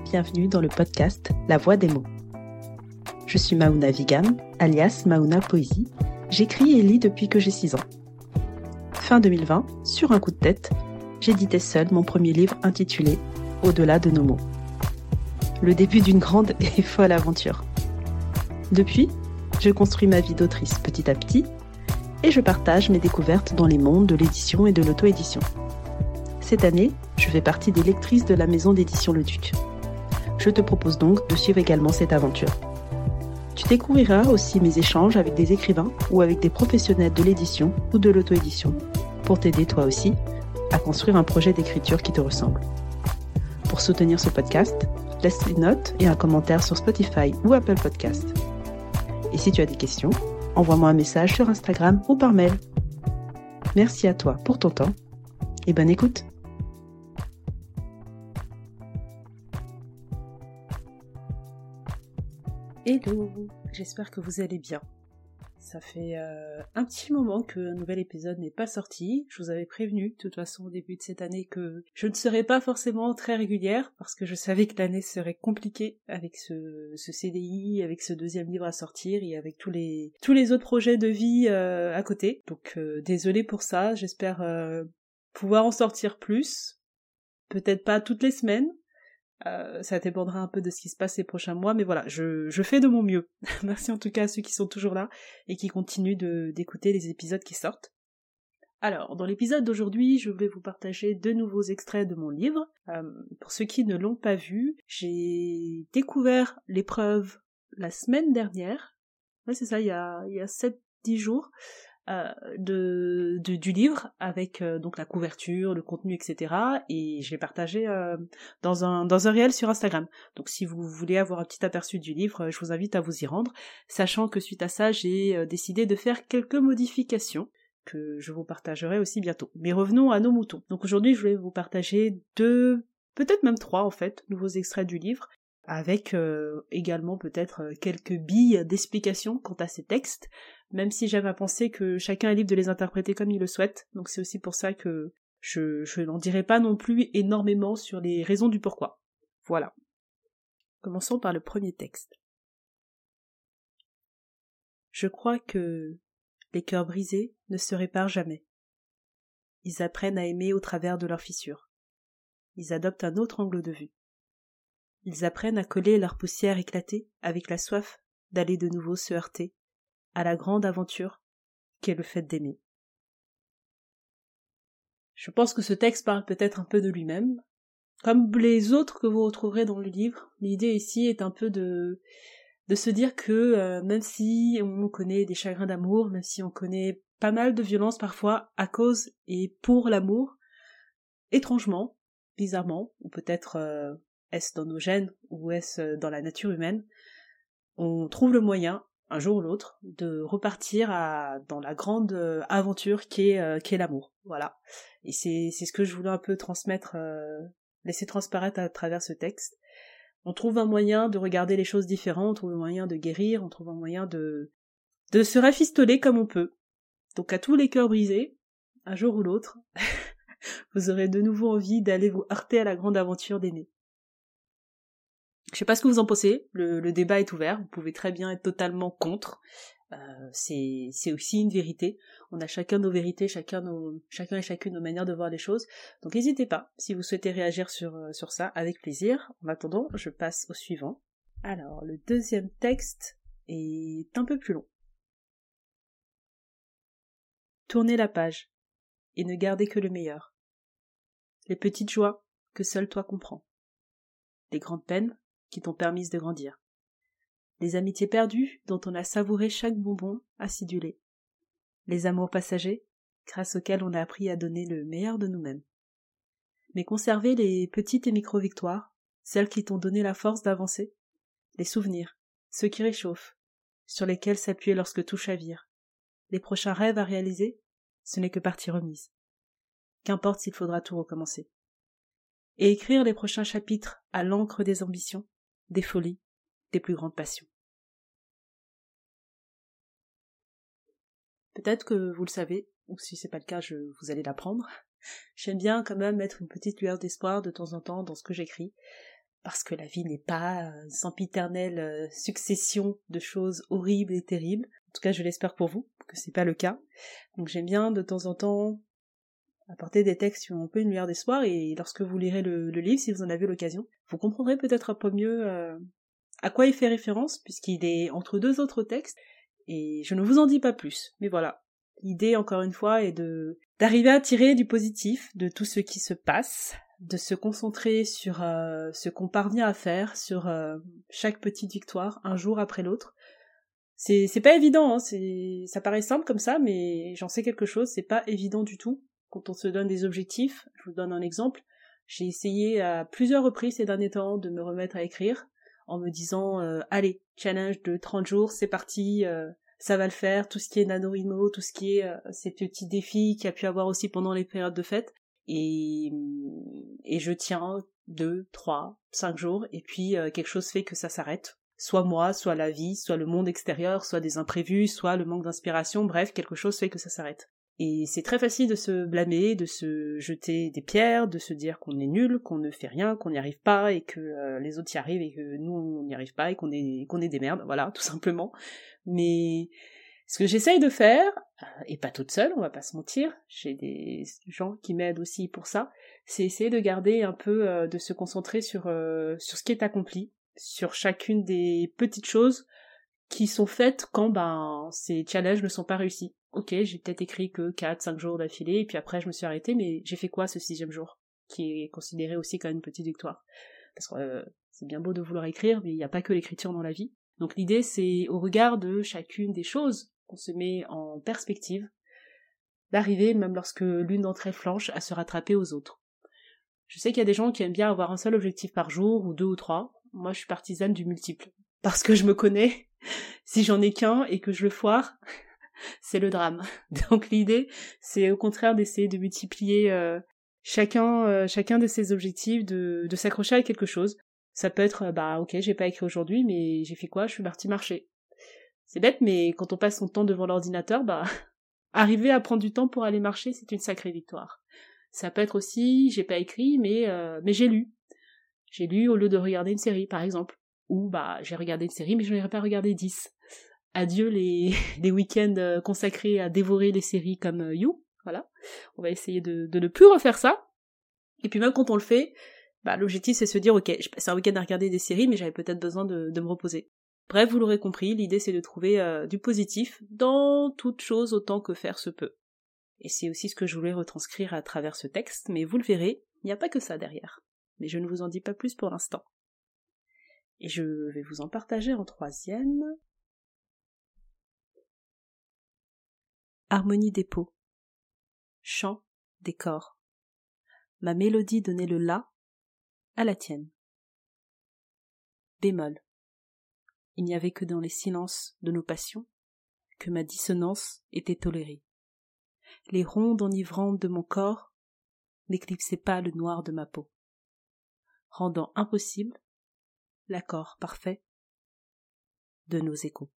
bienvenue dans le podcast La Voix des mots. Je suis Maouna Vigam, alias Maouna Poésie. J'écris et lis depuis que j'ai 6 ans. Fin 2020, sur un coup de tête, j'éditais seule mon premier livre intitulé « Au-delà de nos mots ». Le début d'une grande et folle aventure. Depuis, je construis ma vie d'autrice petit à petit et je partage mes découvertes dans les mondes de l'édition et de l'auto-édition. Cette année, je fais partie des lectrices de la maison d'édition Le Duc. Je te propose donc de suivre également cette aventure. Tu découvriras aussi mes échanges avec des écrivains ou avec des professionnels de l'édition ou de l'auto-édition pour t'aider toi aussi à construire un projet d'écriture qui te ressemble. Pour soutenir ce podcast, laisse une note et un commentaire sur Spotify ou Apple Podcast. Et si tu as des questions, envoie-moi un message sur Instagram ou par mail. Merci à toi pour ton temps et bonne écoute. Hello, j'espère que vous allez bien. Ça fait un petit moment qu'un nouvel épisode n'est pas sorti. Je vous avais prévenu, de toute façon, au début de cette année, que je ne serais pas forcément très régulière, parce que je savais que l'année serait compliquée avec ce CDI, avec ce deuxième livre à sortir, et avec tous les autres projets de vie à côté. Donc désolée pour ça, j'espère pouvoir en sortir plus. Peut-être pas toutes les semaines. Ça dépendra un peu de ce qui se passe ces prochains mois, mais voilà, je fais de mon mieux. Merci en tout cas à ceux qui sont toujours là et qui continuent d'écouter les épisodes qui sortent. Alors, dans l'épisode d'aujourd'hui, je voulais vous partager 2 nouveaux extraits de mon livre. Pour ceux qui ne l'ont pas vu, j'ai découvert l'épreuve la semaine dernière. Ouais, c'est ça, il y a 7-10 jours. Du livre avec donc la couverture, le contenu, etc. Et je l'ai partagé dans un réel sur Instagram. Donc si vous voulez avoir un petit aperçu du livre, je vous invite à vous y rendre, sachant que suite à ça, j'ai décidé de faire quelques modifications que je vous partagerai aussi bientôt. Mais revenons à nos moutons. Donc aujourd'hui, je voulais vous partager 2, peut-être même 3 en fait, nouveaux extraits du livre, avec également peut-être quelques billes d'explication quant à ces textes, même si j'aime à penser que chacun est libre de les interpréter comme il le souhaite, donc c'est aussi pour ça que je n'en dirai pas non plus énormément sur les raisons du pourquoi. Voilà. Commençons par le premier texte. Je crois que les cœurs brisés ne se réparent jamais. Ils apprennent à aimer au travers de leurs fissures. Ils adoptent un autre angle de vue. Ils apprennent à coller leur poussière éclatée avec la soif d'aller de nouveau se heurter à la grande aventure qu'est le fait d'aimer. Je pense que ce texte parle peut-être un peu de lui-même. Comme les autres que vous retrouverez dans le livre, l'idée ici est un peu de se dire que même si on connaît des chagrins d'amour, même si on connaît pas mal de violence parfois à cause et pour l'amour, étrangement, bizarrement, ou peut-être est-ce dans nos gènes ou est-ce dans la nature humaine, on trouve le moyen, un jour ou l'autre, de repartir dans la grande aventure qu'est l'amour. Voilà. Et c'est ce que je voulais un peu transmettre, laisser transparaître à travers ce texte. On trouve un moyen de regarder les choses différemment, on trouve un moyen de guérir, on trouve un moyen de se rafistoler comme on peut. Donc à tous les cœurs brisés, un jour ou l'autre, vous aurez de nouveau envie d'aller vous heurter à la grande aventure d'aimer. Je sais pas ce que vous en pensez, le débat est ouvert, vous pouvez très bien être totalement contre, c'est aussi une vérité, on a chacun nos vérités, chacun et chacune nos manières de voir les choses, donc n'hésitez pas, si vous souhaitez réagir sur ça, avec plaisir. En attendant, je passe au suivant. Alors, le deuxième texte est un peu plus long. Tournez la page, et ne gardez que le meilleur. Les petites joies que seul toi comprends. Les grandes peines qui t'ont permis de grandir. Les amitiés perdues dont on a savouré chaque bonbon acidulé. Les amours passagers, grâce auxquels on a appris à donner le meilleur de nous-mêmes. Mais conservez les petites et micro-victoires, celles qui t'ont donné la force d'avancer. Les souvenirs, ceux qui réchauffent, sur lesquels s'appuyer lorsque tout chavire. Les prochains rêves à réaliser, ce n'est que partie remise. Qu'importe s'il faudra tout recommencer. Et écrire les prochains chapitres à l'encre des ambitions, des folies, des plus grandes passions. Peut-être que vous le savez, ou si c'est pas le cas, vous allez l'apprendre. J'aime bien quand même mettre une petite lueur d'espoir de temps en temps dans ce que j'écris, parce que la vie n'est pas une sempiternelle succession de choses horribles et terribles. En tout cas, je l'espère pour vous, que c'est pas le cas. Donc j'aime bien de temps en temps apporter des textes qui ont un peu une lueur d'espoir, et lorsque vous lirez le livre, si vous en avez l'occasion, vous comprendrez peut-être un peu mieux à quoi il fait référence, puisqu'il est entre deux autres textes, et je ne vous en dis pas plus. Mais voilà, l'idée, encore une fois, est d'arriver à tirer du positif de tout ce qui se passe, de se concentrer sur ce qu'on parvient à faire, sur chaque petite victoire, un jour après l'autre. C'est pas évident, hein, ça paraît simple comme ça, mais j'en sais quelque chose, c'est pas évident du tout. Quand on se donne des objectifs, je vous donne un exemple, j'ai essayé à plusieurs reprises ces derniers temps de me remettre à écrire, en me disant allez, challenge de 30 jours, c'est parti, ça va le faire, tout ce qui est NaNoWriMo, tout ce qui est ces petits défis qu'il y a pu avoir aussi pendant les périodes de fête, et je tiens 2, 3, 5 jours, et puis quelque chose fait que ça s'arrête. Soit moi, soit la vie, soit le monde extérieur, soit des imprévus, soit le manque d'inspiration, bref, quelque chose fait que ça s'arrête. Et c'est très facile de se blâmer, de se jeter des pierres, de se dire qu'on est nul, qu'on ne fait rien, qu'on n'y arrive pas, et que les autres y arrivent, et que nous on n'y arrive pas, et qu'on est des merdes, voilà, tout simplement. Mais ce que j'essaye de faire, et pas toute seule, on va pas se mentir, j'ai des gens qui m'aident aussi pour ça, c'est essayer de garder un peu, de se concentrer sur ce qui est accompli, sur chacune des petites choses qui sont faites quand ces challenges ne sont pas réussis. Ok, j'ai peut-être écrit que 4-5 jours d'affilée, et puis après je me suis arrêtée, mais j'ai fait quoi ce 6e jour, qui est considéré aussi comme une petite victoire. Parce que c'est bien beau de vouloir écrire, mais il n'y a pas que l'écriture dans la vie. Donc l'idée, c'est au regard de chacune des choses qu'on se met en perspective, d'arriver, même lorsque l'une d'entre elles flanche, à se rattraper aux autres. Je sais qu'il y a des gens qui aiment bien avoir un seul objectif par jour, ou 2 ou 3. Moi, je suis partisane du multiple. Parce que je me connais, si j'en ai qu'un et que je le foire, c'est le drame. Donc l'idée, c'est au contraire d'essayer de multiplier chacun de ses objectifs, de s'accrocher à quelque chose. Ça peut être, ok, j'ai pas écrit aujourd'hui, mais j'ai fait quoi? Je suis partie marcher. C'est bête, mais quand on passe son temps devant l'ordinateur, arriver à prendre du temps pour aller marcher, c'est une sacrée victoire. Ça peut être aussi, j'ai pas écrit, mais j'ai lu. J'ai lu au lieu de regarder une série, par exemple. Ou j'ai regardé une série, mais je n'en ai pas regardé 10. Adieu les week-ends consacrés à dévorer les séries comme You, voilà. On va essayer de ne plus refaire ça. Et puis même quand on le fait, l'objectif c'est de se dire, ok, je passe un week-end à regarder des séries, mais j'avais peut-être besoin de me reposer. Bref, vous l'aurez compris, l'idée c'est de trouver du positif dans toute chose autant que faire se peut. Et c'est aussi ce que je voulais retranscrire à travers ce texte, mais vous le verrez, il n'y a pas que ça derrière. Mais je ne vous en dis pas plus pour l'instant. Et je vais vous en partager en 3e. Harmonie des peaux. Chant des corps. Ma mélodie donnait le la à la tienne. Bémol. Il n'y avait que dans les silences de nos passions que ma dissonance était tolérée. Les rondes enivrantes de mon corps n'éclipsaient pas le noir de ma peau, rendant impossible l'accord parfait de nos échos.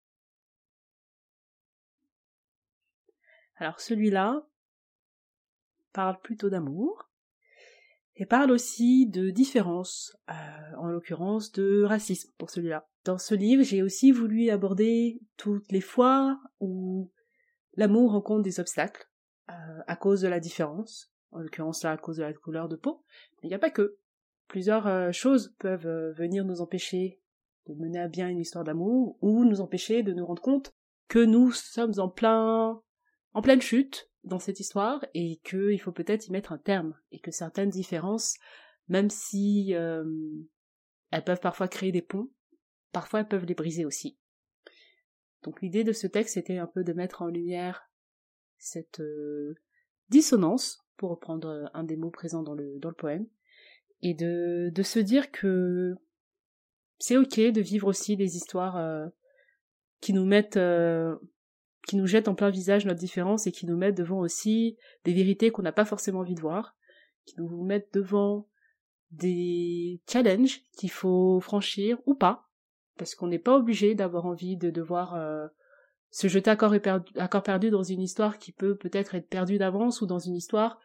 Alors celui-là parle plutôt d'amour, et parle aussi de différence, en l'occurrence de racisme pour celui-là. Dans ce livre, j'ai aussi voulu aborder toutes les fois où l'amour rencontre des obstacles à cause de la différence, en l'occurrence là à cause de la couleur de peau, mais il n'y a pas que. Plusieurs choses peuvent venir nous empêcher de mener à bien une histoire d'amour, ou nous empêcher de nous rendre compte que nous sommes en pleine chute dans cette histoire, et qu'il faut peut-être y mettre un terme, et que certaines différences, même si elles peuvent parfois créer des ponts, parfois elles peuvent les briser aussi. Donc l'idée de ce texte était un peu de mettre en lumière cette dissonance, pour reprendre un des mots présents dans le poème, et de se dire que c'est ok de vivre aussi des histoires qui nous jettent en plein visage notre différence, et qui nous mettent devant aussi des vérités qu'on n'a pas forcément envie de voir, qui nous mettent devant des challenges qu'il faut franchir ou pas, parce qu'on n'est pas obligé d'avoir envie de devoir se jeter à corps perdu dans une histoire qui peut-être être perdue d'avance, ou dans une histoire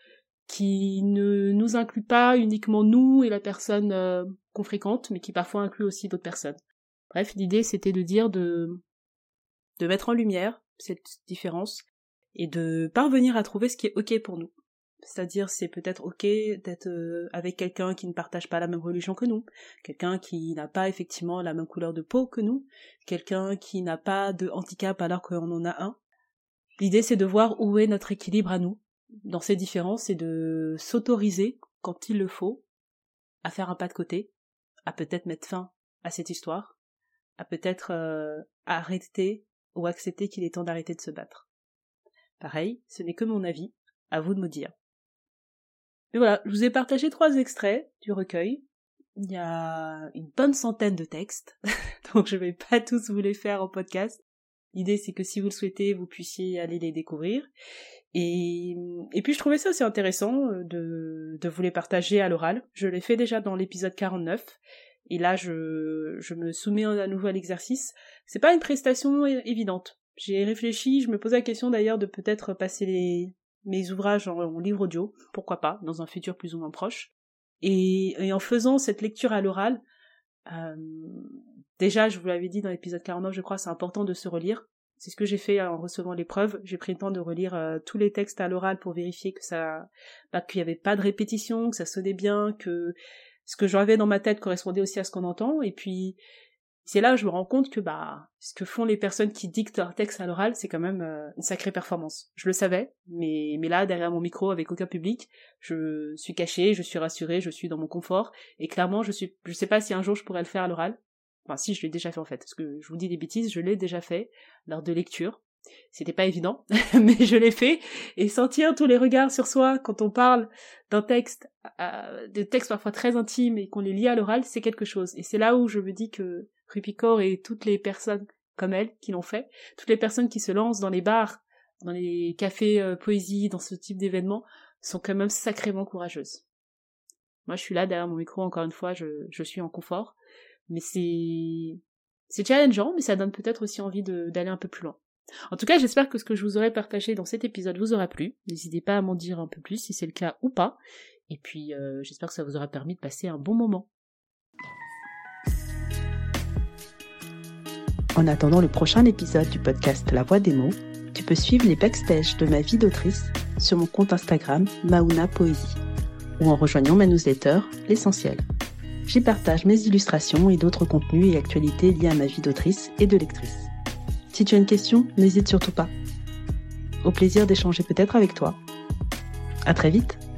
qui ne nous inclut pas uniquement nous et la personne qu'on fréquente, mais qui parfois inclut aussi d'autres personnes. Bref, l'idée c'était de dire de mettre en lumière cette différence et de parvenir à trouver ce qui est ok pour nous. C'est-à-dire c'est peut-être ok d'être avec quelqu'un qui ne partage pas la même religion que nous, quelqu'un qui n'a pas effectivement la même couleur de peau que nous, quelqu'un qui n'a pas de handicap alors qu'on en a un. L'idée c'est de voir où est notre équilibre à nous dans ces différences et de s'autoriser, quand il le faut, à faire un pas de côté, à peut-être mettre fin à cette histoire, à peut-être arrêter ou accepter qu'il est temps d'arrêter de se battre. Pareil, ce n'est que mon avis, à vous de me dire. Et voilà, je vous ai partagé 3 extraits du recueil. Il y a une bonne centaine de textes, donc je vais pas tous vous les faire en podcast. L'idée c'est que si vous le souhaitez, vous puissiez aller les découvrir. Et puis je trouvais ça aussi intéressant de vous les partager à l'oral. Je l'ai fait déjà dans l'épisode 49, et là je me soumets à nouveau à l'exercice. C'est pas une prestation évidente. J'ai réfléchi, je me posais la question d'ailleurs de peut-être passer mes ouvrages en livre audio, pourquoi pas, dans un futur plus ou moins proche. Et en faisant cette lecture à l'oral, déjà je vous l'avais dit dans l'épisode 49, je crois, c'est important de se relire. C'est ce que j'ai fait en recevant l'épreuve. J'ai pris le temps de relire tous les textes à l'oral pour vérifier que qu'il y avait pas de répétition, que ça sonnait bien, que ce que j'avais dans ma tête correspondait aussi à ce qu'on entend. Et puis c'est là où je me rends compte que ce que font les personnes qui dictent leur texte à l'oral, c'est quand même une sacrée performance. Je le savais, mais là, derrière mon micro, avec aucun public, je suis cachée, je suis rassurée, je suis dans mon confort, et clairement, je sais pas si un jour je pourrais le faire à l'oral. Enfin, si, je l'ai déjà fait en fait, parce que je vous dis des bêtises, je l'ai déjà fait lors de lecture. C'était pas évident, mais je l'ai fait, et sentir tous les regards sur soi quand on parle d'un texte, de textes parfois très intimes et qu'on les lit à l'oral, c'est quelque chose. Et c'est là où je me dis que Rupi Kaur et toutes les personnes comme elle qui l'ont fait, toutes les personnes qui se lancent dans les bars, dans les cafés poésie, dans ce type d'événements, sont quand même sacrément courageuses. Moi je suis là derrière mon micro, encore une fois, je suis en confort, mais c'est challengeant, mais ça donne peut-être aussi envie d'aller un peu plus loin. En tout cas, j'espère que ce que je vous aurai partagé dans cet épisode vous aura plu. N'hésitez pas à m'en dire un peu plus si c'est le cas ou pas. Et puis, j'espère que ça vous aura permis de passer un bon moment. En attendant le prochain épisode du podcast La Voix des mots, tu peux suivre les backstage de ma vie d'autrice sur mon compte Instagram Mauna Poésie ou en rejoignant ma newsletter L'Essentiel. J'y partage mes illustrations et d'autres contenus et actualités liés à ma vie d'autrice et de lectrice. Si tu as une question, n'hésite surtout pas. Au plaisir d'échanger peut-être avec toi. À très vite!